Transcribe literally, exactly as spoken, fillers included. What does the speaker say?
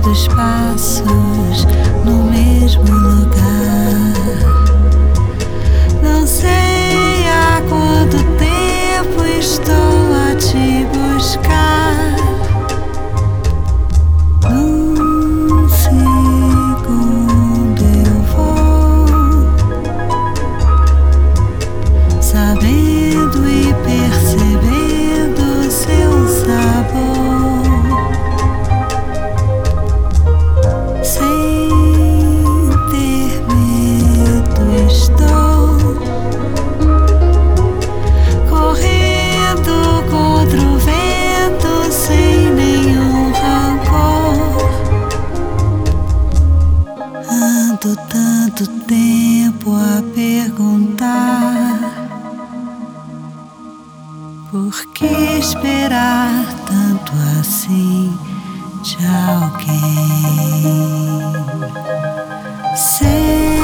dos passos no mesmo lugar. Não sei há quanto tempo estou a te buscar. Num segundo eu vou, sabendo e percebendo seu sabor, sem ter medo estou correndo contra o vento sem nenhum rancor. Ando tanto tempo a perguntar: por que esperar tanto assim de alguém? Sei